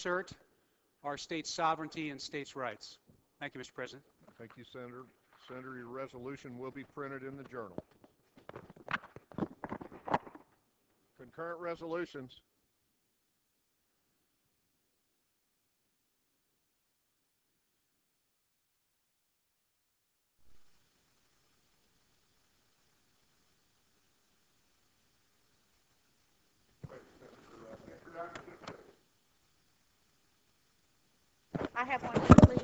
assert our state's sovereignty and states' rights. Thank you, Mr. President. Thank you, Senator. Senator, your resolution will be printed in the journal. Concurrent resolutions. I have one, please.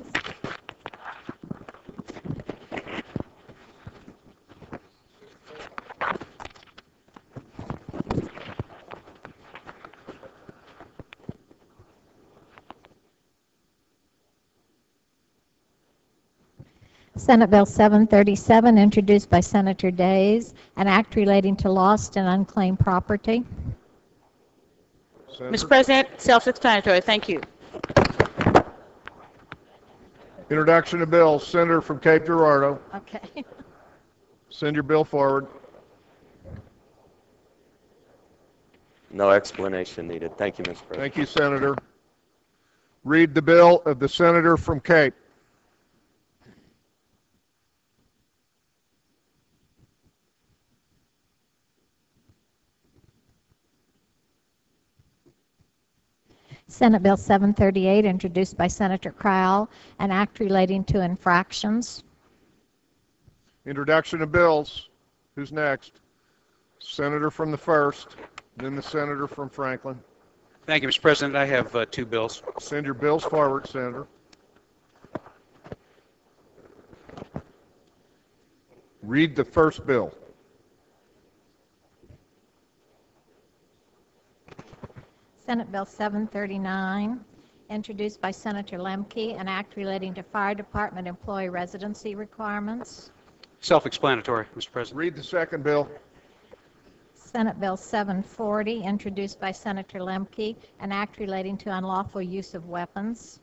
Senate Bill 737, introduced by Senator Days, an act relating to lost and unclaimed property. Senator. Mr. President, self-explanatory. Thank you. Introduction of bills. Senator from Cape Girardeau. Okay. Send your bill forward. No explanation needed. Thank you, Mr. President. Thank you, Senator. Read the bill of the Senator from Cape. Senate Bill 738, introduced by Senator Crowell, an act relating to infractions. Introduction of bills. Who's next? Senator from the 1st, then the Senator from Franklin. Thank you, Mr. President. I have two bills. Send your bills forward, Senator. Read the first bill. Senate Bill 739, introduced by Senator Lemke, an act relating to fire department employee residency requirements. Self-explanatory, Mr. President. Read the second bill. Senate Bill 740, introduced by Senator Lemke, an act relating to unlawful use of weapons.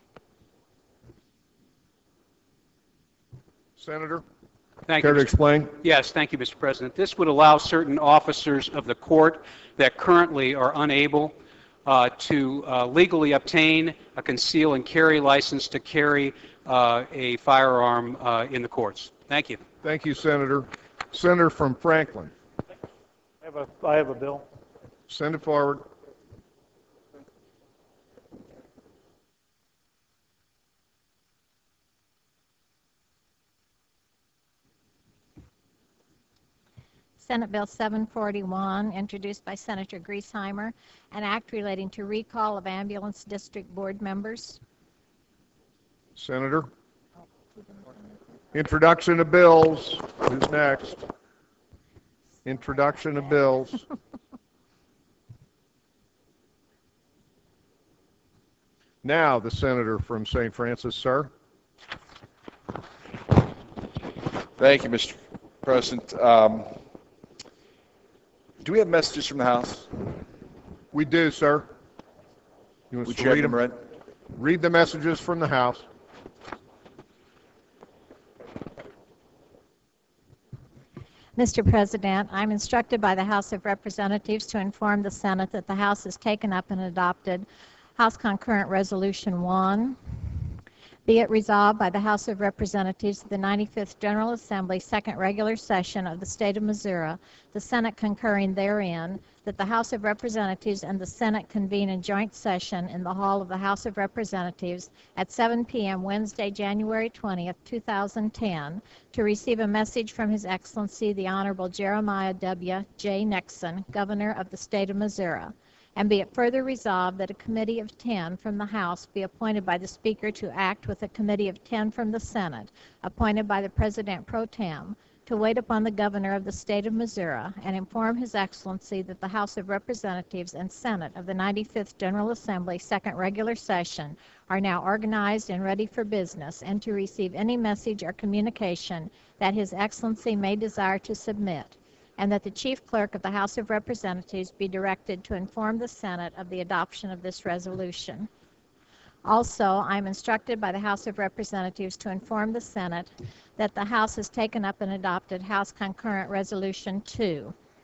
Senator, Thank care you, to Mr. explain? Yes, thank you, Mr. President. This would allow certain officers of the court that currently are unable to legally obtain a conceal and carry license to carry a firearm in the courts. Thank you. Thank you, Senator. Senator from Franklin. I have a bill. Send it forward. Senate Bill 741, introduced by Senator Griesheimer, an act relating to recall of ambulance district board members. Senator. Introduction of bills. Who's next? Introduction of bills. Now the Senator from St. Francis, sir. Thank you, Mr. President. Do we have messages from the House? We do, sir. You want Would to you have read them read? Read the messages from the House. Mr. President, I'm instructed by the House of Representatives to inform the Senate that the House has taken up and adopted House Concurrent Resolution 1. Be it resolved by the House of Representatives of the 95th General Assembly, Second Regular Session of the State of Missouri, the Senate concurring therein, that the House of Representatives and the Senate convene in joint session in the hall of the House of Representatives at 7 p.m. Wednesday, January 20th, 2010, to receive a message from His Excellency the Honorable Jeremiah W. J. Nixon, Governor of the State of Missouri. And be it further resolved that a committee of 10 from the House be appointed by the Speaker to act with a committee of 10 from the Senate, appointed by the President pro tem, to wait upon the Governor of the State of Missouri and inform His Excellency that the House of Representatives and Senate of the 95th General Assembly, Second Regular Session, are now organized and ready for business, and to receive any message or communication that His Excellency may desire to submit, and that the Chief Clerk of the House of Representatives be directed to inform the Senate of the adoption of this resolution. Also, I am instructed by the House of Representatives to inform the Senate that the House has taken up and adopted House Concurrent Resolution 2.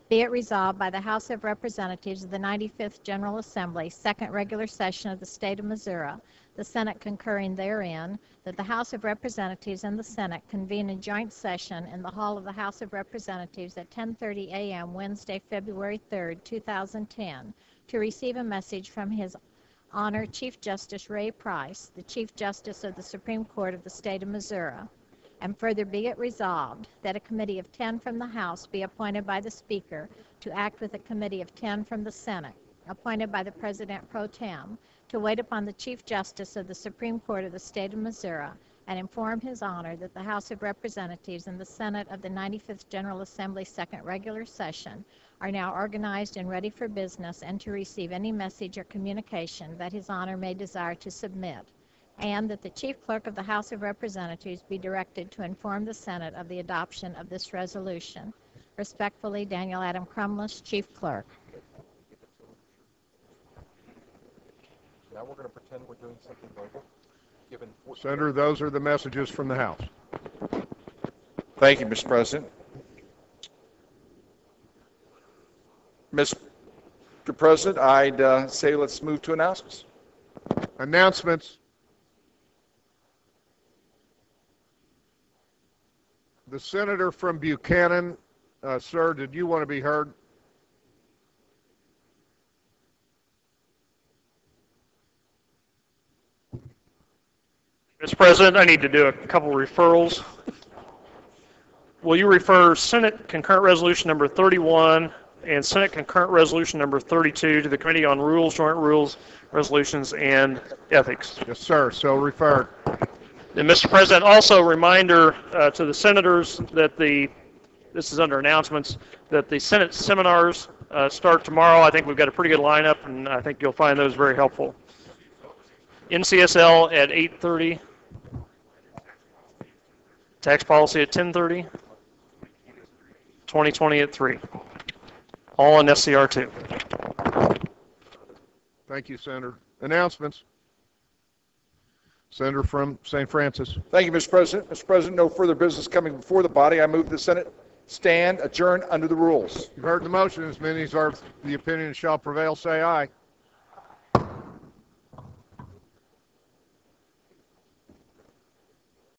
Be it resolved by the House of Representatives of the 95th General Assembly, second regular session of the state of Missouri, the Senate concurring therein, that the House of Representatives and the Senate convene a joint session in the hall of the House of Representatives at 10:30 a.m. Wednesday, February 3rd, 2010, to receive a message from His Honor Chief Justice Ray Price, the Chief Justice of the Supreme Court of the state of Missouri. And further be it resolved that a committee of 10 from the House be appointed by the Speaker to act with a committee of 10 from the Senate, appointed by the President pro tem, to wait upon the Chief Justice of the Supreme Court of the state of Missouri and inform His Honor that the House of Representatives and the Senate of the 95th General Assembly second regular session are now organized and ready for business and to receive any message or communication that His Honor may desire to submit, and that the Chief Clerk of the House of Representatives be directed to inform the Senate of the adoption of this resolution. Respectfully, Daniel Adam Crumless, Chief Clerk. Now we're going to pretend we're doing something local. Senator, those are the messages from the House. Thank you, Mr. President. Mr. President, I'd say let's move to announcements. Announcements. The senator from Buchanan, sir, did you want to be heard? Mr. President, I need to do a couple referrals. Will you refer Senate Concurrent Resolution number 31 and Senate Concurrent Resolution number 32 to the Committee on Rules, Joint Rules, Resolutions, and Ethics? Yes, sir. So referred. And Mr. President, also a reminder to the senators that this is under announcements, that the Senate seminars start tomorrow. I think we've got a pretty good lineup, and I think you'll find those very helpful. NCSL at 8:30. Tax policy at 10:30. 2020 at 3. All in SCR 2. Thank you, Senator. Announcements. Senator from St. Francis. Thank you, Mr. President. Mr. President, no further business coming before the body. I move the Senate stand adjourned under the rules. You've heard the motion. As many as are the opinion shall prevail, say aye.